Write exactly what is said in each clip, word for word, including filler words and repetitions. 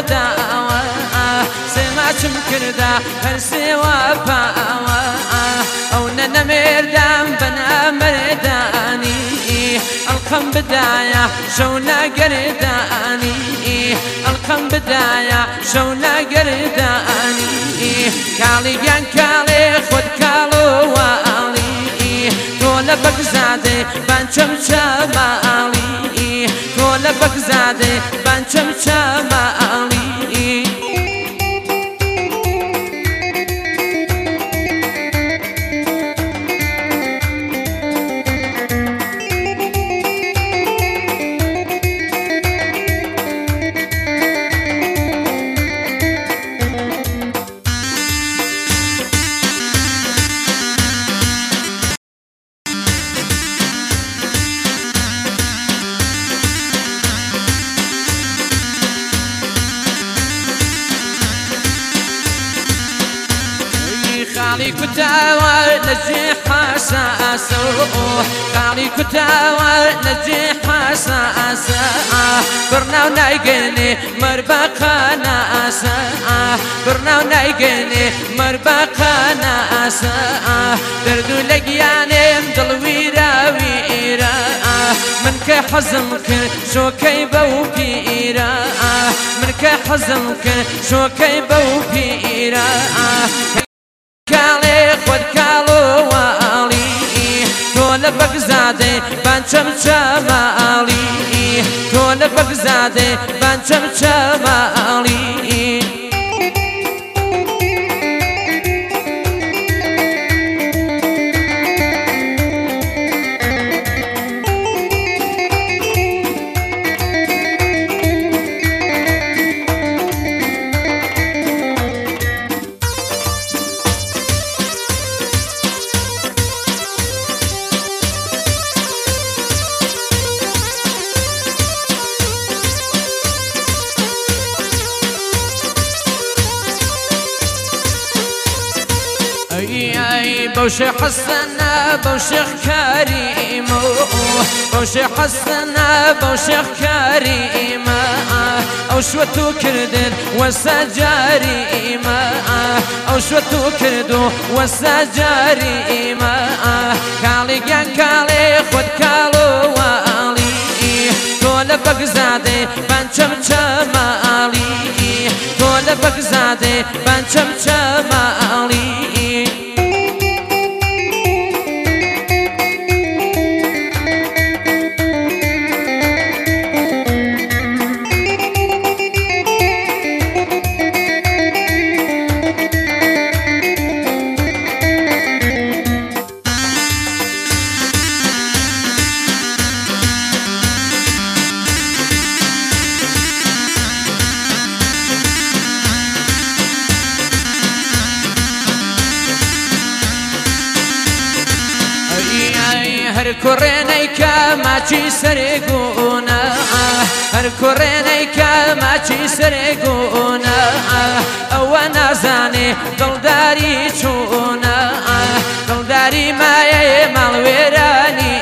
داوە سێماچم کردا هەر سێوە پاوە ئەو نەنەمێردام بەنامەردانی ئەڵقەم بدایە شەو ناگەردانی ئەڵقەم بدایە شەو ناگەردانی کاڵیگیان کاڵێ خۆت کاڵۆواڵی تۆ لە بەگزادێ بانچەم چاماڵی تۆ لە بەگزادێ بانچەم چاماڵی خاڵی کوتاوە لەجێ حەساسە خاڵی کوتاوە لەجێ حەساسە بڕناو نایگەنێ مەربەقە ناسە بڕناو نایگەنێ مەربەقە ناسە دەرد و لە گیانێم دڵویرە ویرە من کە حەزم کرد شۆکەی بەو پیرە من کە حەزم کرد شۆکەی بەو پیرە کاڵێ خۆت کاڵۆواڵی تۆ لە بەگزادێ بانچەم چاماڵی تۆ لە بەگزادێ بانچەم چاماڵی بوشي حسنا بوشيخ كريم بوشي حسنا بوشيخ كريم او شوتو كردن وسجاري ما او شوتو كردو وسجاري ما كالي جان كالي خد كالو والي تولى بغزادي بانشم شمالي تولى بغزادي بانشم شمالي هر كوريني كاماتشي سرقونا هر كوريني كاماتشي سرقونا او انا زاني دلداري چونا دلداري مايا مالويراني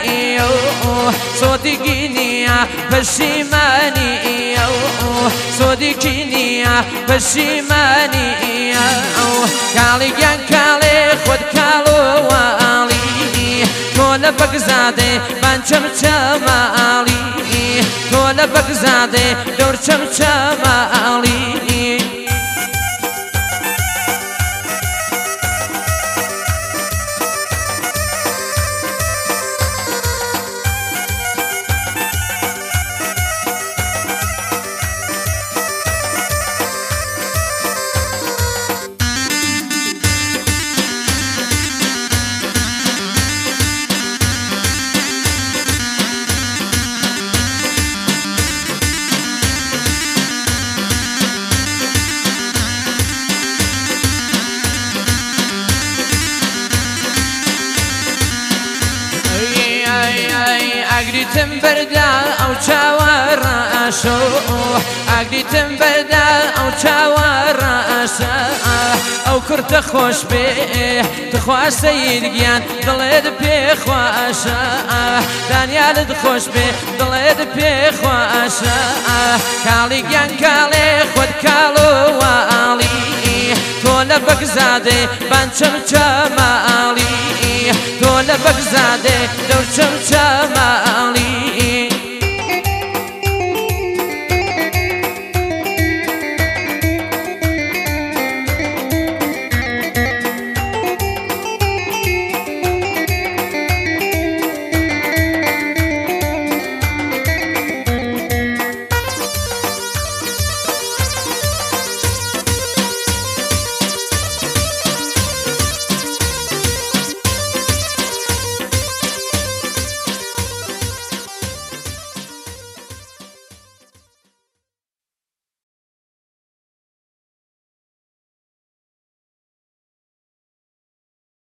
صدقينيا بشيماني صدقينيا بشيماني كالي جان كالي خد كالو والي تولى بغزادي بانشم شمالي تولى بغزادي دورشم شمالي اقريتم بردا او چاوار راشو اقريتم بردا او چاوار راشا او کورتە خۆش بێ تخوا سەیدگیان دڵێت پێخواشە دانیالت خۆش بێ دڵێت پێخواشە کاڵیگیان کاڵێ خۆت کاڵۆواڵی تۆ لە بەگزادێ بانچەم چەماڵی تۆ لە بەگزادێ دەوچەم چەماڵی